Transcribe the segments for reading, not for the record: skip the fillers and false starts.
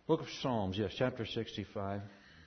Book of Psalms, yes, chapter 65.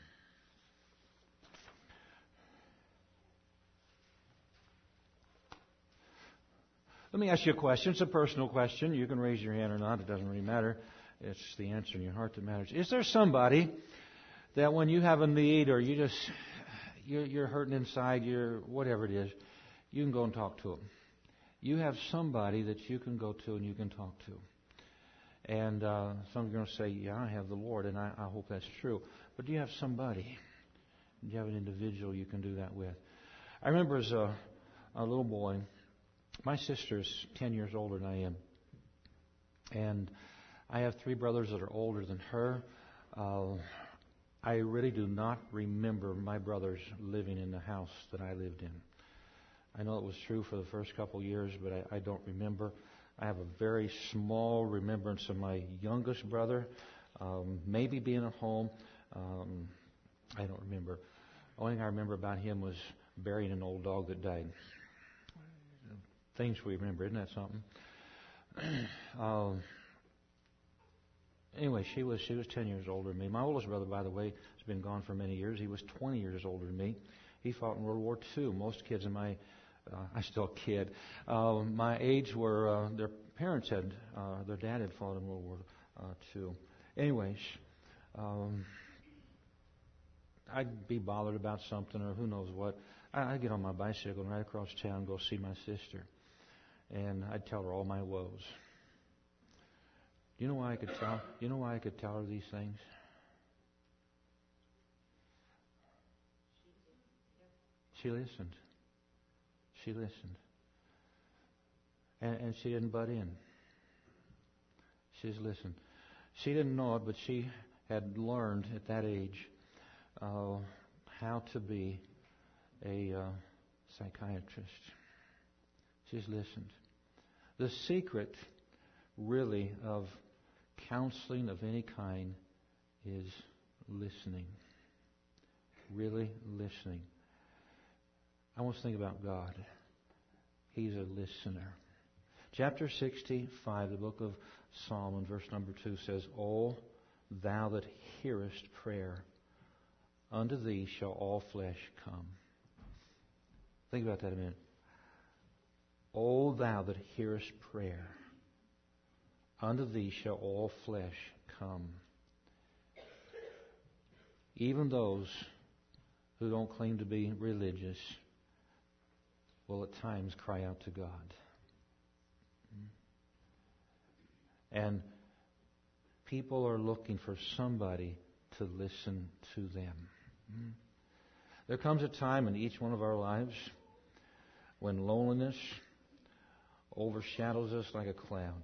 Let me ask you a question. It's a personal question. You can raise your hand or not. It doesn't really matter. It's the answer in your heart that matters. Is there somebody that when you have a need or you're hurting inside, whatever it is, you can go and talk to them? You have somebody that you can go to and you can talk to. And some of you are going to say, yeah, I have the Lord, and I hope that's true. But do you have somebody? Do you have an individual you can do that with? I remember as a little boy, my sister's 10 years older than I am. And I have 3 brothers that are older than her. I really do not remember my brothers living in the house that I lived in. I know it was true for the first couple of years, but I don't remember. I have a very small remembrance of my youngest brother, maybe being at home. I don't remember. The only thing I remember about him was burying an old dog that died. Things we remember, isn't that something? Anyway, she was 10 years older than me. My oldest brother, by the way, has been gone for many years. He was 20 years older than me. He fought in World War II. Most kids in my I'm still a kid. My age were their parents had their dad had fought in World War II. Anyways, I'd be bothered about something or who knows what. I'd get on my bicycle and ride across town and go see my sister, and I'd tell her all my woes. Do you know why I could tell? You know why I could tell her these things? She listened. She listened. And she didn't butt in. She just listened. She didn't know it, but she had learned at that age how to be a psychiatrist. She just listened. The secret, really, of counseling of any kind is listening. Really listening. I want to think about God. He's a listener. Chapter 65, the book of Psalm, and verse number 2 says, O thou that hearest prayer, unto thee shall all flesh come. Think about that a minute. O thou that hearest prayer, unto thee shall all flesh come. Even those who don't claim to be religious will at times cry out to God. And people are looking for somebody to listen to them. There comes a time in each one of our lives when loneliness overshadows us like a cloud.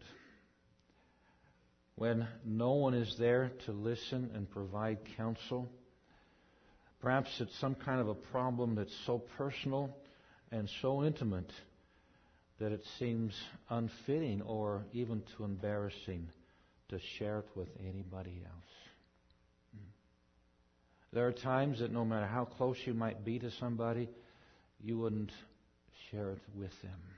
When no one is there to listen and provide counsel. Perhaps it's some kind of a problem that's so personal and so intimate that it seems unfitting or even too embarrassing to share it with anybody else. There are times that no matter how close you might be to somebody, you wouldn't share it with them.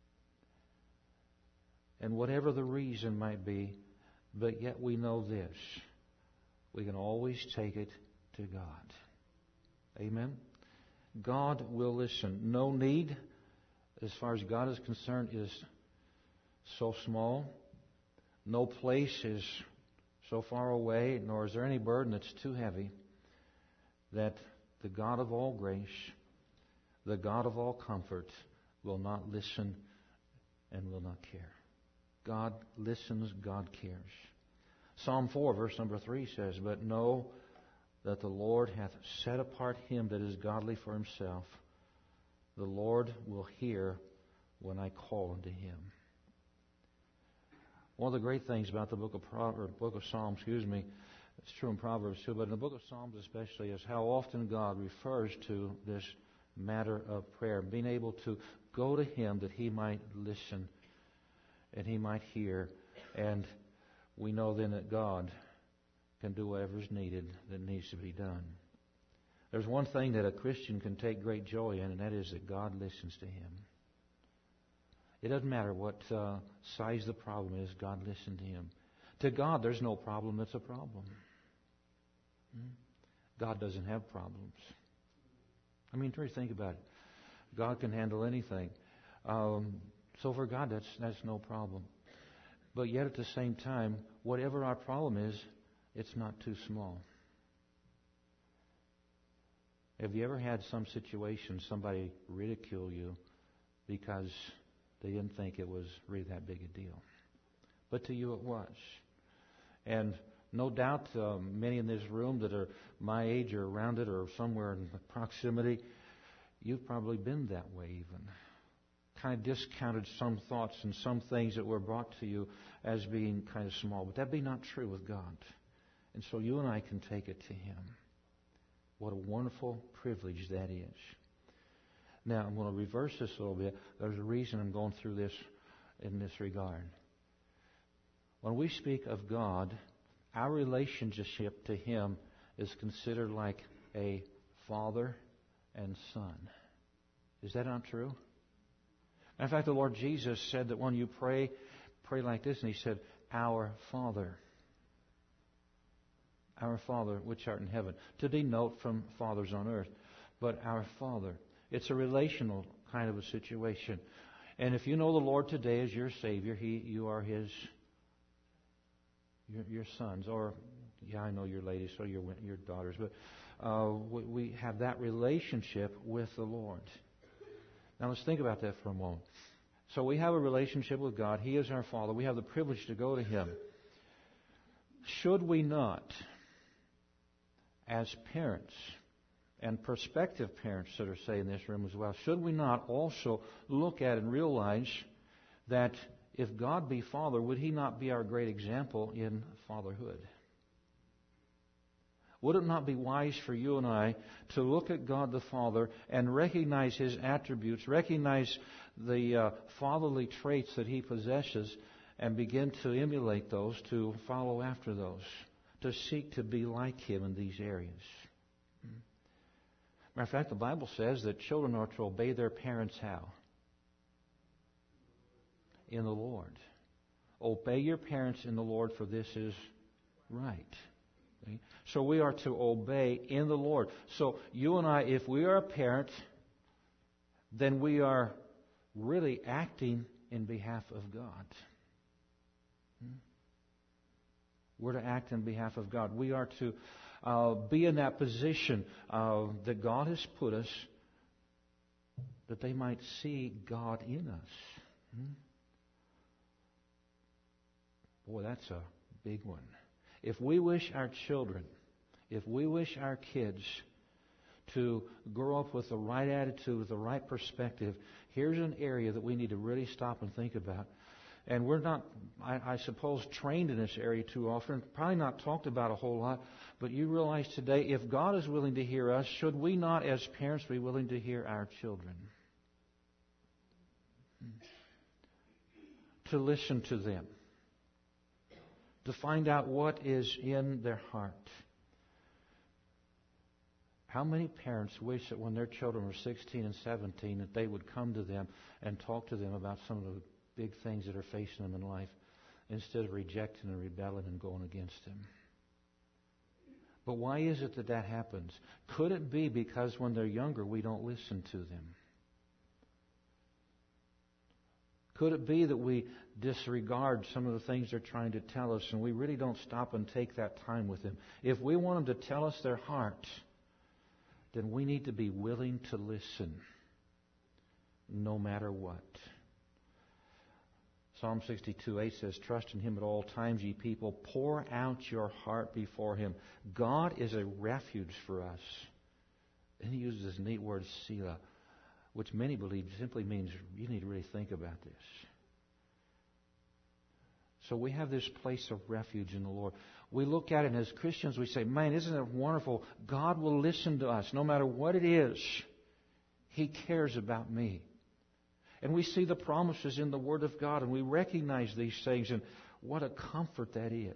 And whatever the reason might be, but yet we know this: we can always take it to God. Amen? God will listen. No need, as far as God is concerned, is so small. No place is so far away, nor is there any burden that's too heavy, that the God of all grace, the God of all comfort, will not listen and will not care. God listens, God cares. Psalm 4, verse number 3 says, But know that the Lord hath set apart him that is godly for himself. The Lord will hear when I call unto him. One of the great things about the book of Psalms, it's true in Proverbs too, but in the book of Psalms especially, is how often God refers to this matter of prayer, being able to go to him that he might listen and he might hear. And we know then that God can do whatever is needed that needs to be done. There's one thing that a Christian can take great joy in, and that is that God listens to him. It doesn't matter what size the problem is, God listened to him. To God, there's no problem that's a problem. God doesn't have problems. I mean, try to think about it. God can handle anything. So for God, that's no problem. But yet at the same time, whatever our problem is, it's not too small. Have you ever had some situation, somebody ridicule you because they didn't think it was really that big a deal? But to you it was. And no doubt many in this room that are my age or around it or somewhere in proximity, you've probably been that way even. Kind of discounted some thoughts and some things that were brought to you as being kind of small. But that be not true with God. And so you and I can take it to Him. What a wonderful privilege that is. Now, I'm going to reverse this a little bit. There's a reason I'm going through this in this regard. When we speak of God, our relationship to Him is considered like a father and son. Is that not true? In fact, the Lord Jesus said that when you pray like this, and He said, Our Father. Our Father, which art in heaven. To denote from fathers on earth. But our Father. It's a relational kind of a situation. And if you know the Lord today as your Savior, you are His, your sons. Or, yeah, I know you're ladies, so you're your daughters. But we have that relationship with the Lord. Now let's think about that for a moment. So we have a relationship with God. He is our Father. We have the privilege to go to Him. Should we not, as parents, and prospective parents that are say in this room as well, should we not also look at and realize that if God be Father, would He not be our great example in fatherhood? Would it not be wise for you and I to look at God the Father and recognize His attributes, recognize the fatherly traits that He possesses, and begin to emulate those, to follow after those, to seek to be like Him in these areas? Matter of fact, the Bible says that children are to obey their parents how? In the Lord. Obey your parents in the Lord, for this is right. Okay? So we are to obey in the Lord. So you and I, if we are a parent, then we are really acting in behalf of God. We're to act in behalf of God. We are to be in that position that God has put us, that they might see God in us. Boy, that's a big one. If we wish our children, if we wish our kids to grow up with the right attitude, with the right perspective, here's an area that we need to really stop and think about. And we're not, I suppose, trained in this area too often, probably not talked about a whole lot, but you realize today, if God is willing to hear us, should we not, as parents, be willing to hear our children? To listen to them. To find out what is in their heart. How many parents wish that when their children were 16 and 17 that they would come to them and talk to them about some of the big things that are facing them in life, instead of rejecting and rebelling and going against them? But why is it that that happens? Could it be because when they're younger we don't listen to them? Could it be that we disregard some of the things they're trying to tell us and we really don't stop and take that time with them? If we want them to tell us their heart, then we need to be willing to listen no matter what. Psalm 62:8 says, Trust in Him at all times, ye people. Pour out your heart before Him. God is a refuge for us. And He uses this neat word, Selah, which many believe simply means you need to really think about this. So we have this place of refuge in the Lord. We look at it, and as Christians we say, man, isn't it wonderful? God will listen to us no matter what it is. He cares about me. And we see the promises in the Word of God, and we recognize these things, and what a comfort that is.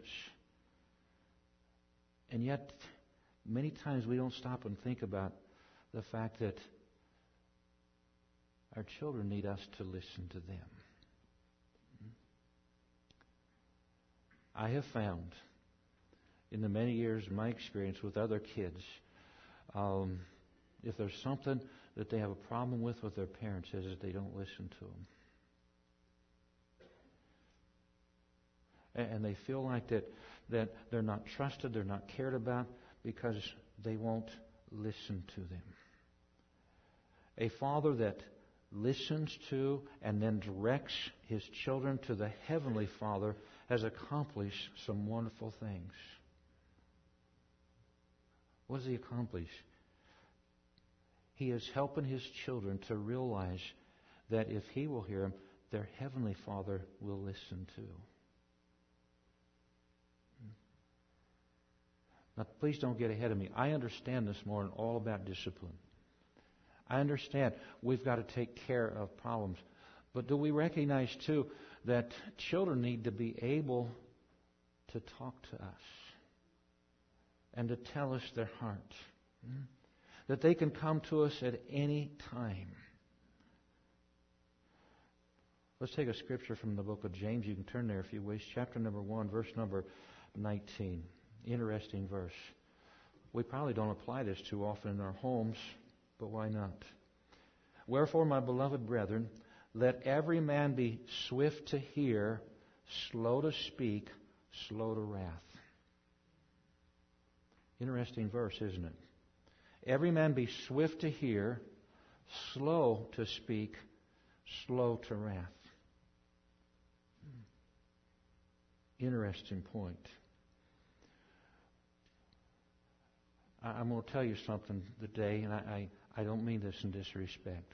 And yet, many times we don't stop and think about the fact that our children need us to listen to them. I have found in the many years of my experience with other kids, if there's something that they have a problem with their parents, is that they don't listen to them. And they feel like that they're not trusted, they're not cared about, because they won't listen to them. A father that listens to and then directs his children to the Heavenly Father has accomplished some wonderful things. What does he accomplish? He is helping his children to realize that if he will hear them, their Heavenly Father will listen too. Now, please don't get ahead of me. I understand this morning all about discipline. I understand we've got to take care of problems. But do we recognize, too, that children need to be able to talk to us and to tell us their heart? That they can come to us at any time. Let's take a scripture from the book of James. You can turn there if you wish. Chapter number 1, verse number 19. Interesting verse. We probably don't apply this too often in our homes, but why not? Wherefore, my beloved brethren, let every man be swift to hear, slow to speak, slow to wrath. Interesting verse, isn't it? Every man be swift to hear, slow to speak, slow to wrath. Interesting point. I'm going to tell you something today, and I don't mean this in disrespect.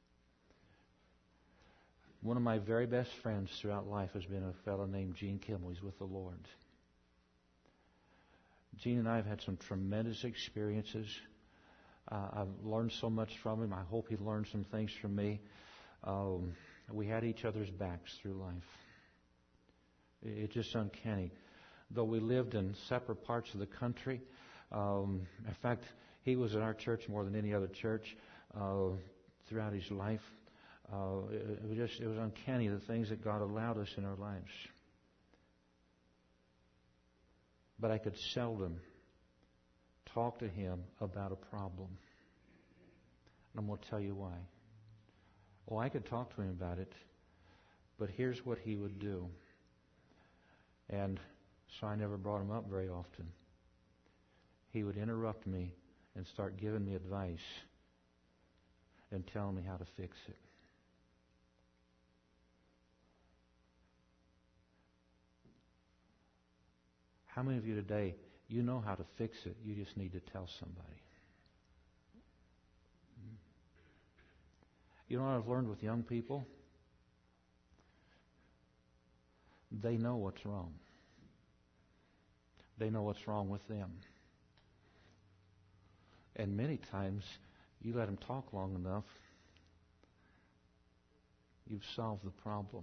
One of my very best friends throughout life has been a fellow named Gene Kimmel. He's with the Lord. Gene and I have had some tremendous experiences. I've learned so much from him. I hope he learned some things from me. We had each other's backs through life. It's just uncanny. Though we lived in separate parts of the country, in fact, he was in our church more than any other church throughout his life. It was uncanny, the things that God allowed us in our lives. But I could seldom talk to him about a problem. And I'm going to tell you why. Oh, I could talk to him about it, but here's what he would do. And so I never brought him up very often. He would interrupt me and start giving me advice and telling me how to fix it. How many of you today, you know how to fix it, you just need to tell somebody? You know what I've learned with young people? They know what's wrong. They know what's wrong with them. And many times, you let them talk long enough, you've solved the problem.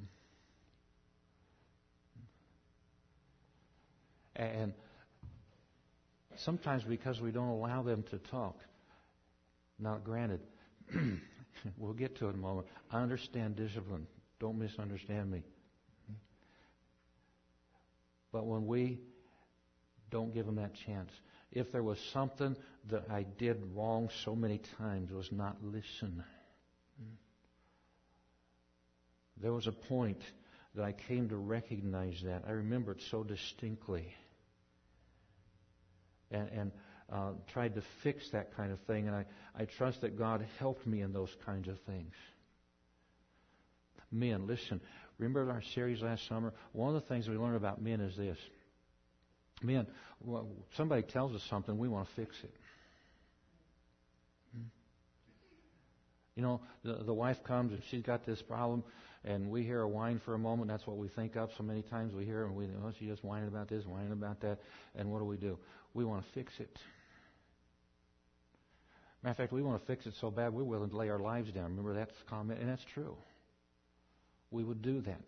And sometimes because we don't allow them to talk, now granted, we'll get to it in a moment. I understand discipline. Don't misunderstand me. But when we don't give them that chance, if there was something that I did wrong so many times, it was not listen. There was a point that I came to recognize that. I remember it so distinctly. And tried to fix that kind of thing. And I trust that God helped me in those kinds of things. Men, listen. Remember our series last summer? One of the things we learned about men is this. Men, somebody tells us something, we want to fix it. You know, the wife comes and she's got this problem, and we hear her whine for a moment. That's what we think of. So many times we hear her and we think, oh, she's just whining about this, whining about that. And what do? We want to fix it. Matter of fact, we want to fix it so bad we're willing to lay our lives down. Remember that comment? And that's true. We would do that.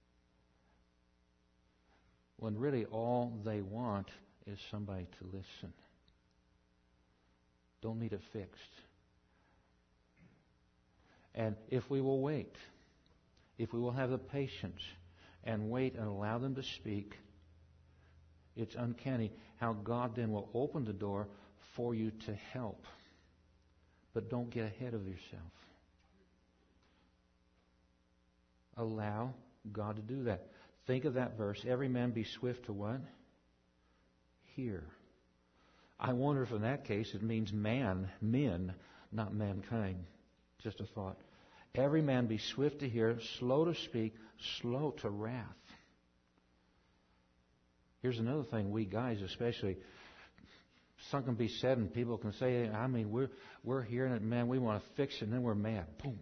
When really all they want is somebody to listen. Don't need it fixed. And if we will wait, if we will have the patience and wait and allow them to speak, It's uncanny how God then will open the door for you to help. But don't get ahead of yourself. Allow God to do that. Think of that verse. Every man be swift to what? Hear. I wonder if in that case it means men, not mankind. Just a thought. Every man be swift to hear, slow to speak, slow to wrath. Here's another thing, we guys especially, something can be said and people can say, I mean, we're hearing it, man, we want to fix it, and then we're mad. Boom.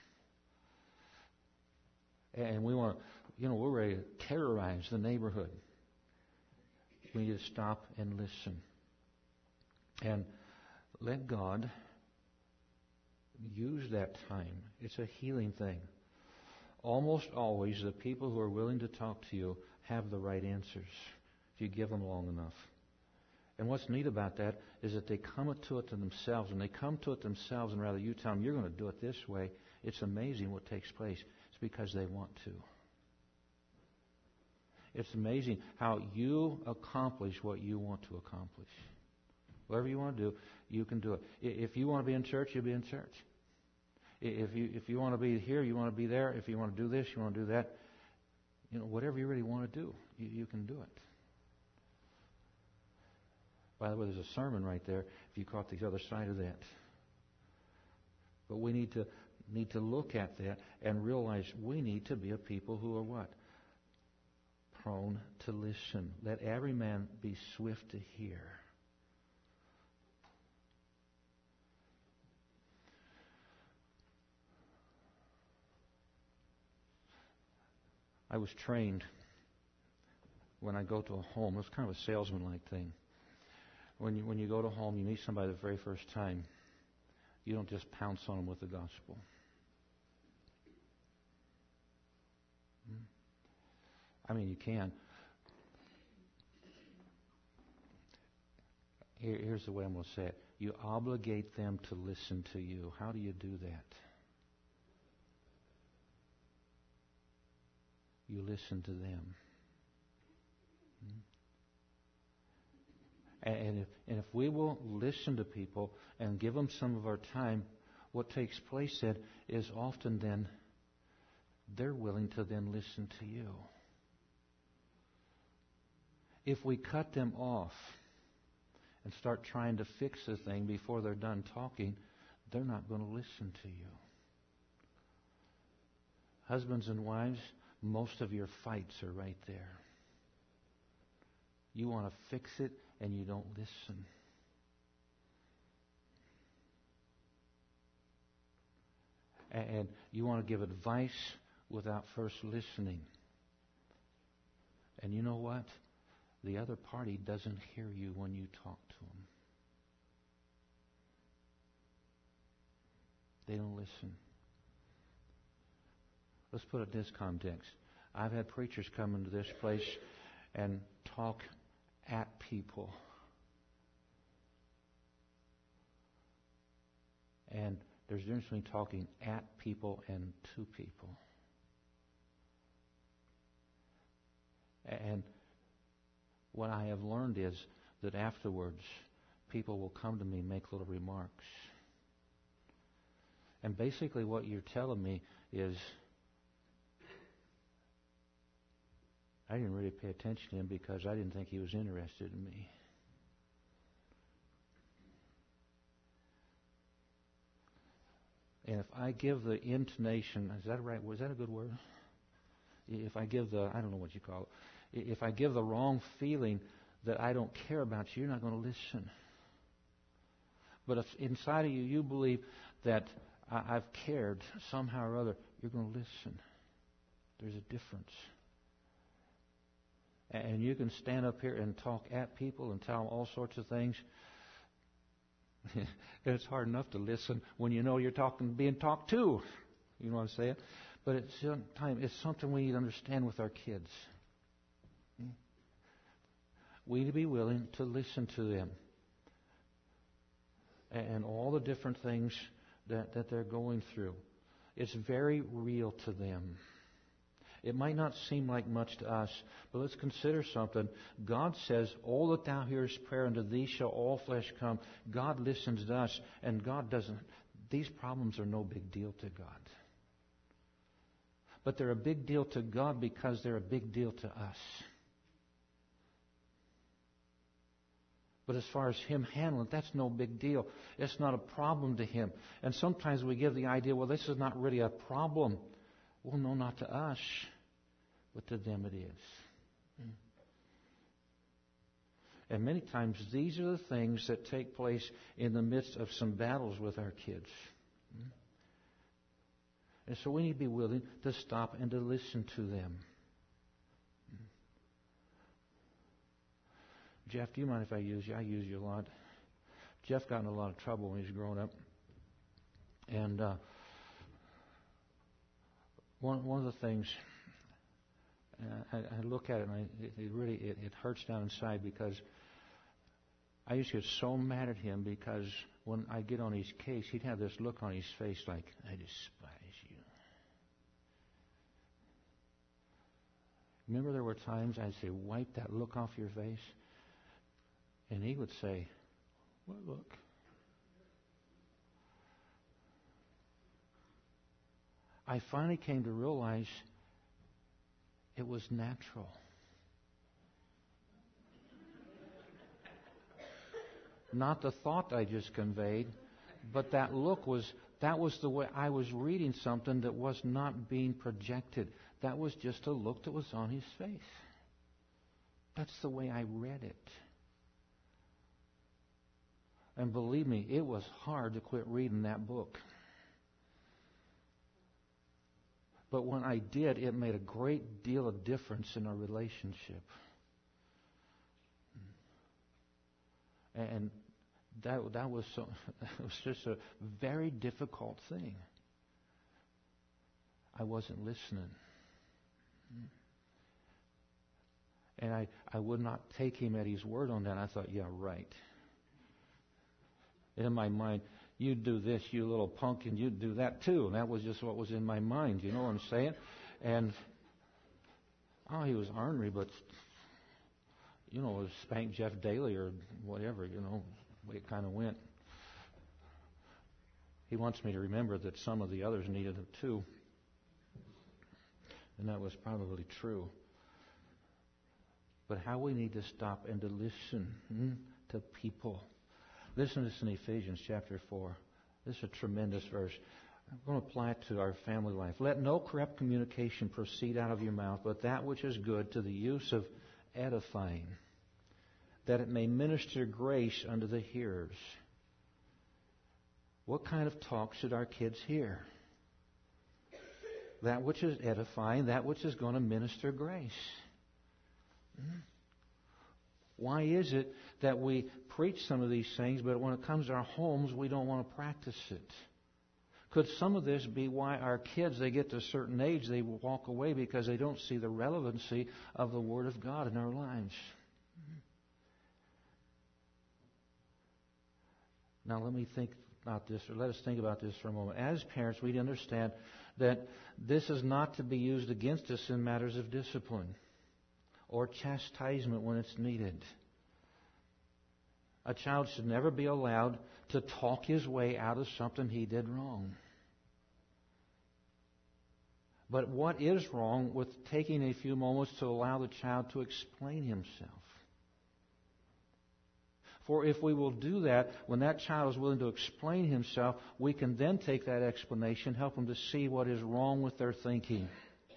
And we want to, we're ready to terrorize the neighborhood. We need to stop and listen. And let God use that time. It's a healing thing. Almost always the people who are willing to talk to you have the right answers if you give them long enough. And what's neat about that is that they come to it to themselves. When they come to it themselves and rather you tell them you're going to do it this way, it's amazing what takes place. It's because they want to. It's amazing how you accomplish what you want to accomplish. Whatever you want to do, you can do it. If you want to be in church, you'll be in church. If you want to be here, you want to be there. If you want to do this, you want to do that. Whatever you really want to do, you can do it. By the way, there's a sermon right there if you caught the other side of that. But we need to look at that and realize we need to be a people who are what? Prone to listen. Let every man be swift to hear. I was trained when I go to a home. It's kind of a salesman-like thing. When you go to a home, you meet somebody the very first time. You don't just pounce on them with the gospel. I mean, you can. Here's the way I'm going to say it. You obligate them to listen to you. How do you do that? You listen to them. And if we will listen to people and give them some of our time, what takes place then is often then they're willing to then listen to you. If we cut them off and start trying to fix the thing before they're done talking, they're not going to listen to you. Husbands and wives, most of your fights are right there. You want to fix it and you don't listen. And you want to give advice without first listening. And you know what? The other party doesn't hear you when you talk to them. They don't listen. Let's put it in this context. I've had preachers come into this place and talk at people. And there's a difference between talking at people and to people. And what I have learned is that afterwards, people will come to me and make little remarks. And basically what you're telling me is, I didn't really pay attention to him because I didn't think he was interested in me. And if I give the intonation, is that right? Was that a good word? If I give the, I don't know what you call it. If I give the wrong feeling that I don't care about you, you're not going to listen. But if inside of you, you believe that I've cared somehow or other, you're going to listen. There's a difference. And you can stand up here and talk at people and tell them all sorts of things. And it's hard enough to listen when you know you're being talked to. You know what I'm saying? But it's something we need to understand with our kids. We need to be willing to listen to them. And all the different things that they're going through. It's very real to them. It might not seem like much to us, but let's consider something. God says, "Oh, that thou hearest prayer, unto thee shall all flesh come." God listens to us, and God doesn't. These problems are no big deal to God. But they're a big deal to God because they're a big deal to us. But as far as Him handling it, that's no big deal. It's not a problem to Him. And sometimes we give the idea, well, this is not really a problem. Well, no, not to us, but to them it is. And many times these are the things that take place in the midst of some battles with our kids. And so we need to be willing to stop and to listen to them. Jeff, do you mind if I use you? I use you a lot. Jeff got in a lot of trouble when he was growing up. And one of the things, I look at it and it hurts down inside, because I used to get so mad at him because when I get on his case, he'd have this look on his face like, "I despise you." Remember there were times I'd say, "Wipe that look off your face." And he would say, "What look?" I finally came to realize it was natural. Not the thought I just conveyed, but that look was the way I was reading something that was not being projected. That was just a look that was on his face. That's the way I read it. And believe me, it was hard to quit reading that book. But when I did, it made a great deal of difference in our relationship. And that was it was just a very difficult thing. I wasn't listening. And I would not take him at his word on that. I thought, yeah, right. In my mind, you do this, you little punk, and you do that too. And that was just what was in my mind. You know what I'm saying? And, he was ornery, but, spank Jeff daily or whatever, the way it kind of went. He wants me to remember that some of the others needed it too. And that was probably true. But how we need to stop and to listen to people. Listen to this in Ephesians chapter 4. This is a tremendous verse. I'm going to apply it to our family life. "Let no corrupt communication proceed out of your mouth, but that which is good to the use of edifying, that it may minister grace unto the hearers." What kind of talk should our kids hear? That which is edifying, that which is going to minister grace. Why is it that we preach some of these things, but when it comes to our homes, we don't want to practice it? Could some of this be why our kids, they get to a certain age, they walk away because they don't see the relevancy of the Word of God in our lives? Now let me think about this, or let us think about this for a moment. As parents, we understand that this is not to be used against us in matters of discipline or chastisement when it's needed. A child should never be allowed to talk his way out of something he did wrong. But what is wrong with taking a few moments to allow the child to explain himself? For if we will do that, when that child is willing to explain himself, we can then take that explanation, help them to see what is wrong with their thinking.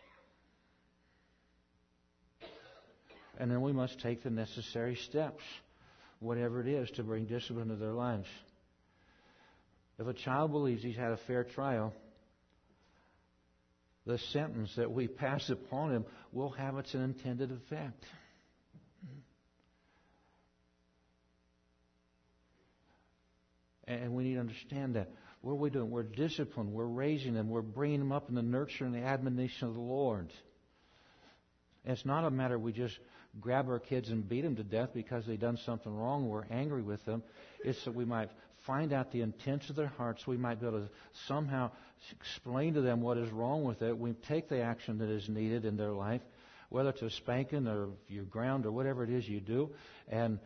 And then we must take the necessary steps, whatever it is, to bring discipline to their lives. If a child believes he's had a fair trial, the sentence that we pass upon him will have its intended effect. And we need to understand that. What are we doing? We're disciplining, we're raising them, we're bringing them up in the nurture and the admonition of the Lord. And it's not a matter we just grab our kids and beat them to death because they've done something wrong. We're angry with them. It's that we might find out the intents of their hearts. We might be able to somehow explain to them what is wrong with it. We take the action that is needed in their life, whether it's a spanking or your ground or whatever it is you do. And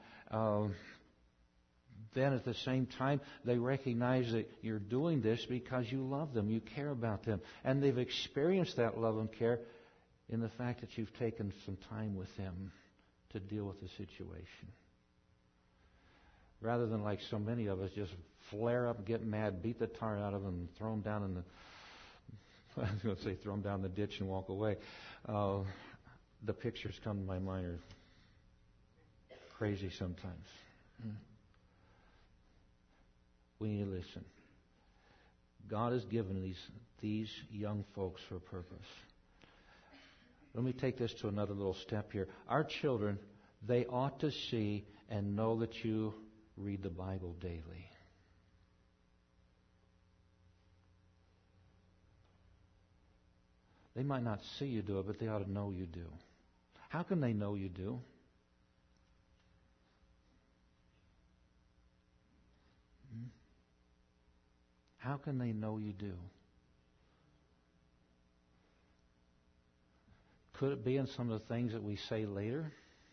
then at the same time, they recognize that you're doing this because you love them, you care about them. And they've experienced that love and care in the fact that you've taken some time with them to deal with the situation. Rather than like so many of us just flare up, get mad, beat the tar out of them, and throw them down in the I was going to say throw them down the ditch and walk away. The pictures come to my mind are crazy sometimes. We need to listen. God has given these young folks for a purpose. Let me take this to another little step here. Our children, they ought to see and know that you read the Bible daily. They might not see you do it, but they ought to know you do. How can they know you do? How can they know you do? Could it be in some of the things that we say later?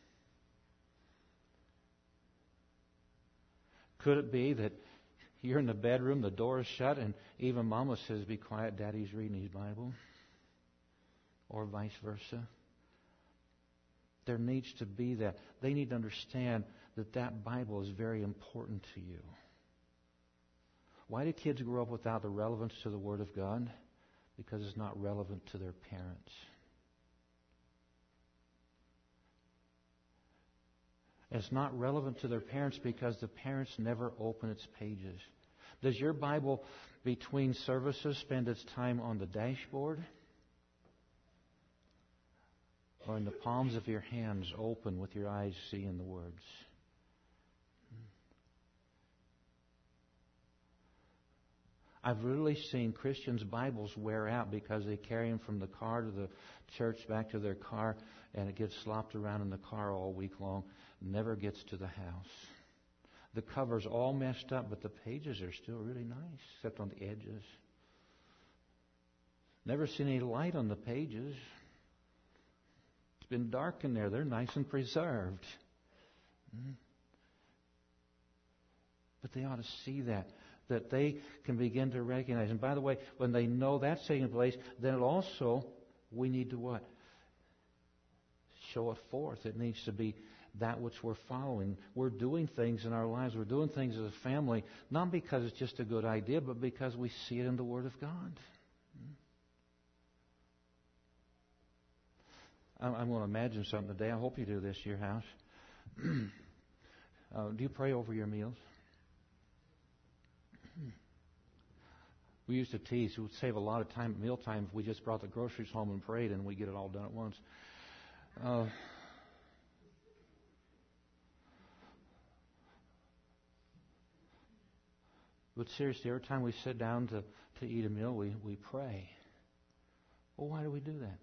Could it be that you're in the bedroom, the door is shut, and even Mama says, "Be quiet, Daddy's reading his Bible"? Or vice versa? There needs to be that. They need to understand that that Bible is very important to you. Why do kids grow up without the relevance to the Word of God? Because it's not relevant to their parents. It's not relevant to their parents because the parents never open its pages. Does your Bible between services spend its time on the dashboard? Or in the palms of your hands, open with your eyes seeing the words? I've really seen Christians' Bibles wear out because they carry them from the car to the church, back to their car, and it gets slopped around in the car all week long. Never gets to the house. The cover's all messed up, but the pages are still really nice, except on the edges. Never seen any light on the pages. It's been dark in there. They're nice and preserved. But they ought to see that they can begin to recognize. And by the way, when they know that's taking place, then it also, we need to what? Show it forth. It needs to be that which we're following. We're doing things in our lives. We're doing things as a family, not because it's just a good idea, but because we see it in the Word of God. I'm going to imagine something today. I hope you do this at your house. Do you pray over your meals? We used to tease. It would save a lot of time at mealtime if we just brought the groceries home and prayed and we get it all done at once. But seriously, every time we sit down to eat a meal, we pray. Well, why do we do that?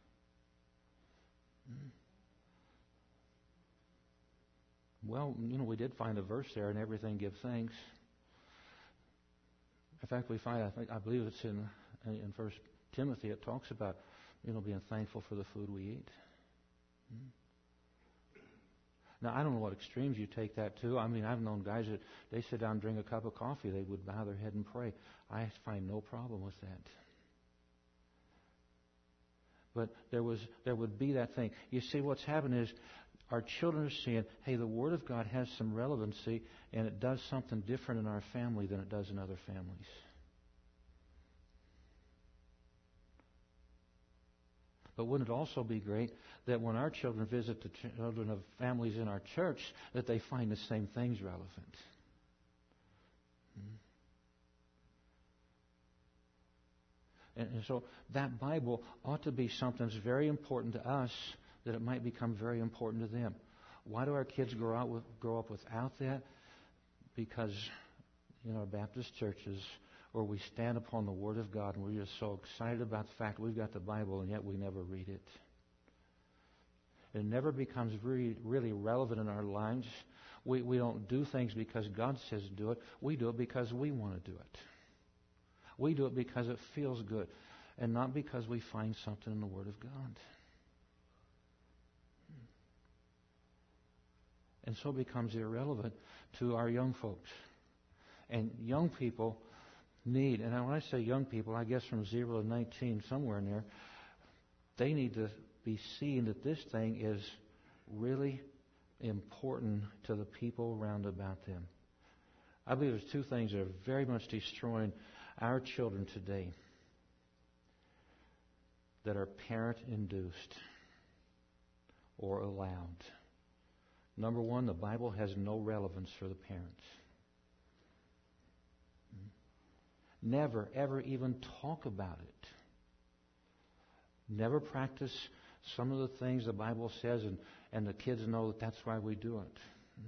Well, we did find a verse there, and everything give thanks. In fact, we find, I believe it's in 1 Timothy, it talks about, being thankful for the food we eat. Now, I don't know what extremes you take that to. I mean, I've known guys that they sit down and drink a cup of coffee, they would bow their head and pray. I find no problem with that. But there would be that thing. You see, what's happened is our children are seeing, hey, the Word of God has some relevancy, and it does something different in our family than it does in other families. But wouldn't it also be great that when our children visit the children of families in our church, that they find the same things relevant? And so that Bible ought to be something that's very important to us, that it might become very important to them. Why do our kids grow up without that? Because in our Baptist churches, where we stand upon the Word of God and we're just so excited about the fact we've got the Bible and yet we never read it. It never becomes really relevant in our lives. We don't do things because God says do it. We do it because we want to do it. We do it because it feels good, and not because we find something in the Word of God. And so it becomes irrelevant to our young folks. And young people need, and when I say young people, I guess from 0 to 19, somewhere in there, they need to be seeing that this thing is really important to the people round about them. I believe there's two things that are very much destroying our children today that are parent-induced or allowed. Number one, the Bible has no relevance for the parents. Never, ever even talk about it. Never practice some of the things the Bible says, and the kids know that that's why we do it.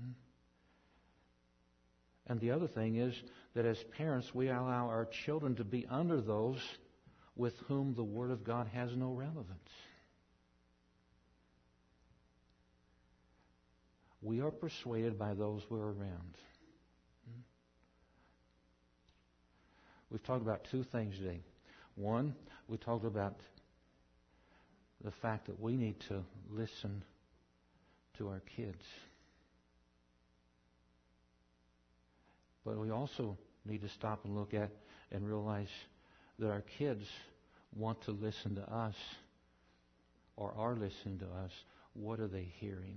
And the other thing is that as parents, we allow our children to be under those with whom the Word of God has no relevance. We are persuaded by those we're around. We've talked about two things today. One, we talked about the fact that we need to listen to our kids. But we also need to stop and look at and realize that our kids want to listen to us or are listening to us. What are they hearing?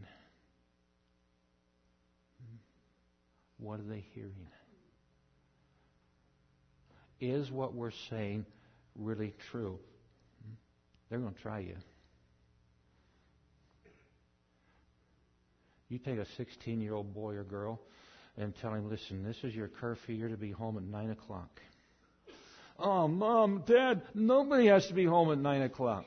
What are they hearing? Is what we're saying really true? They're going to try you. You take a 16-year-old boy or girl and tell him, listen, this is your curfew. You're to be home at 9 o'clock. Oh, Mom, Dad, nobody has to be home at 9 o'clock.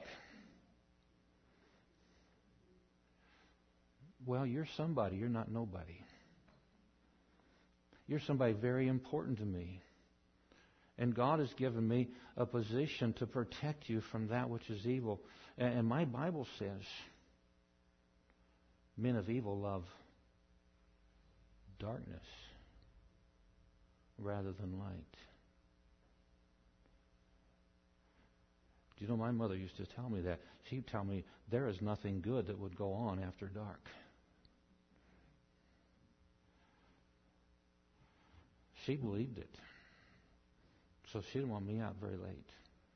Well, you're somebody. You're not nobody. You're somebody very important to me. And God has given me a position to protect you from that which is evil. And my Bible says, men of evil love darkness rather than light. Do you know, my mother used to tell me that. She'd tell me there is nothing good that would go on after dark. She believed it. So she didn't want me out very late.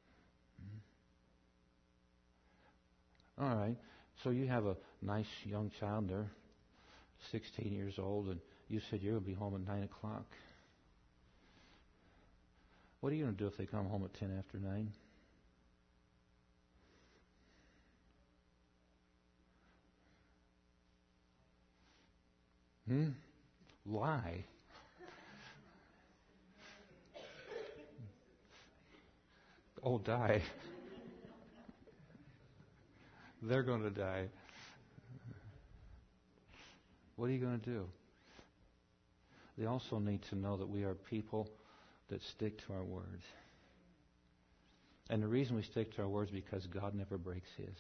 All right. So you have a nice young child. They're 16 years old, and you said you're going to be home at 9 o'clock. What are you going to do if they come home at 10 after 9? Lie. Oh, die. They're going to die. What are you going to do? They also need to know that we are people that stick to our words. And the reason we stick to our words is because God never breaks His.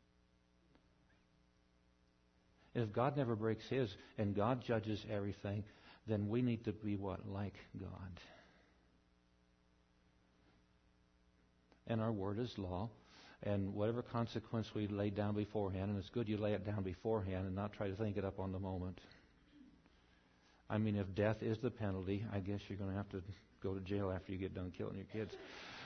And if God never breaks His and God judges everything, then we need to be what? Like God. And our word is law. And whatever consequence we lay down beforehand, and it's good you lay it down beforehand and not try to think it up on the moment. I mean, if death is the penalty, I guess you're going to have to go to jail after you get done killing your kids.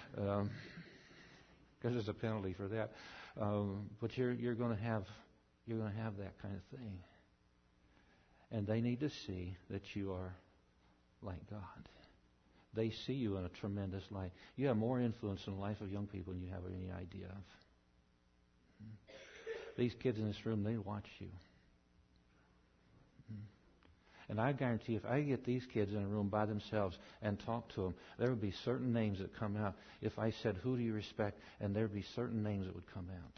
Because there's a penalty for that. But you're going to have that kind of thing. And they need to see that you are like God. They see you in a tremendous light. You have more influence in the life of young people than you have any idea of. These kids in this room, they watch you. And I guarantee if I get these kids in a room by themselves and talk to them, there would be certain names that come out. If I said, who do you respect? And there would be certain names that would come out.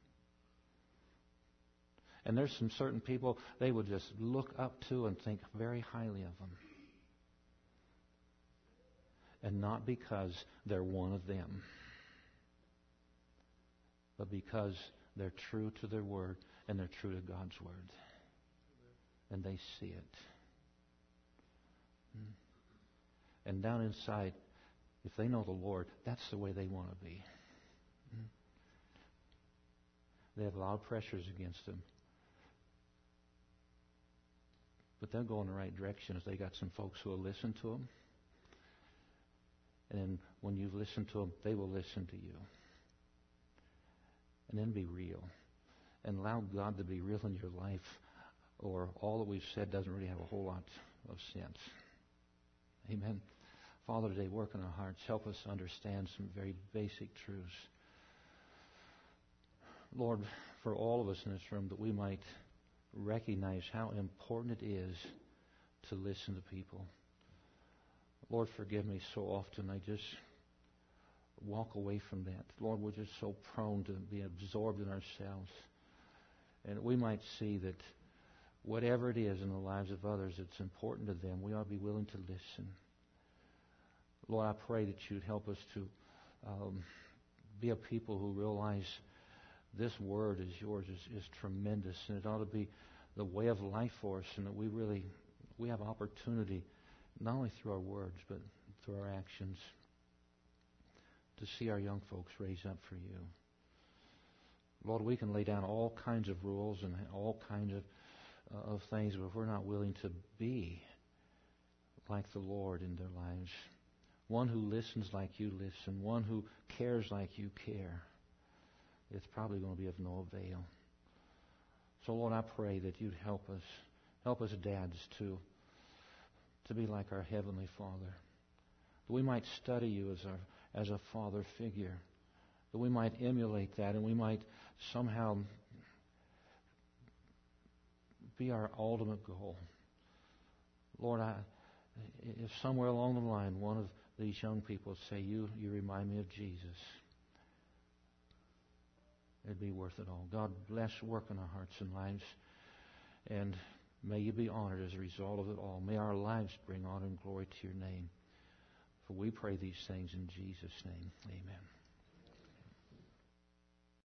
And there's some certain people they would just look up to and think very highly of them. And not because they're one of them, but because They're true to their word, and they're true to God's word. And they see it. And down inside, if they know the Lord, that's the way they want to be. They have a lot of pressures against them. But they'll go in the right direction if they got some folks who will listen to them. And then when you listen to them, they will listen to you. And then be real. And allow God to be real in your life, or all that we've said doesn't really have a whole lot of sense. Amen. Father, today work in our hearts. Help us understand some very basic truths. Lord, for all of us in this room, that we might recognize how important it is to listen to people. Lord, forgive me so often I just walk away from that. Lord, we're just so prone to be absorbed in ourselves. And we might see that whatever it is in the lives of others that's important to them, we ought to be willing to listen. Lord, I pray that you'd help us to be a people who realize this word is yours, is tremendous, and it ought to be the way of life for us, and that we have opportunity, not only through our words, but through our actions, to see our young folks raise up for you. Lord, we can lay down all kinds of rules and all kinds of things, but if we're not willing to be like the Lord in their lives, one who listens like you listen, one who cares like you care, it's probably going to be of no avail. So, Lord, I pray that you'd help us dads to be like our Heavenly Father, that we might study you as a father figure, that we might emulate that, and we might somehow be our ultimate goal. Lord, if somewhere along the line one of these young people say, you remind me of Jesus, it'd be worth it all. God bless work in our hearts and lives, and may you be honored as a result of it all. May our lives bring honor and glory to your name. For we pray these things in Jesus' name. Amen.